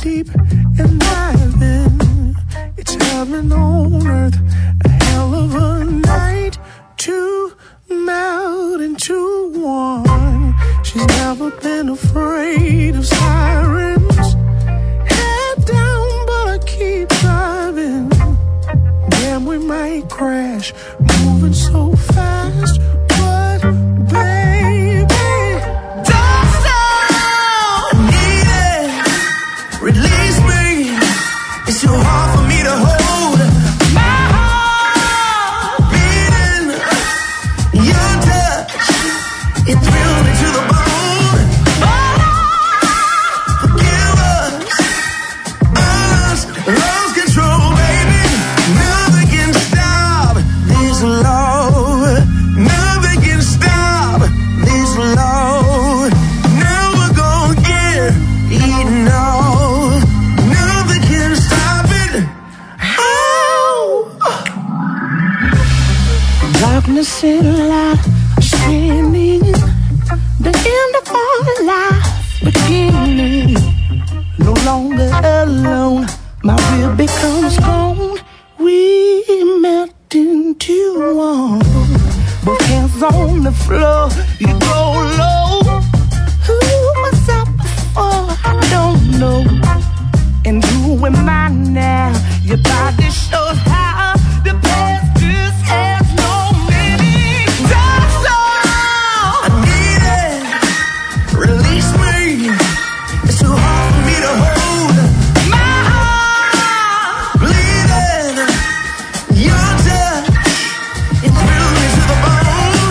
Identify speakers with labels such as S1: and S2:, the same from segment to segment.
S1: deep and diving. It's heaven on earth, a hell of a night to melt into one. She's never been afraid of sirens. Head down, but I keep driving. Damn, we might crash, moving so fast. But baby, don't stop. I need it. Release me. It's too hard for me to hold. My heart beating. Your touch, it thrills me to the bone. Forgive us. Us lost control, baby. Nothing can stop this love. Nothing can stop this love. Never gonna get enough. Nothing can stop it. Oh. Darkness and light standing, the end of our life beginning. No longer alone, my will becomes gone. We melt into one. Both hands on the floor, you go low. Who was up before? I don't know. And who am I now? Your body shows how the past just has no meaning. That's all. I need it. Release me. It's too hard for me to hold. My heart bleeding. Your touch, it thrills me to the bone.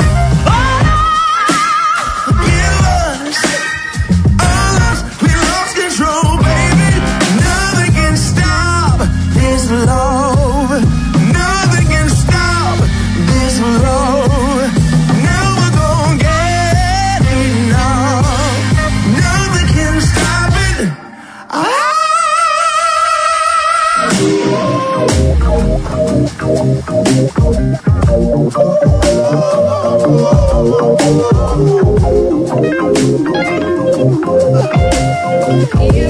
S1: Forgive us. All us, we lost control, baby. Nothing can stop this love. Nothing can stop this love. Never gonna get enough. Nothing can stop it.
S2: You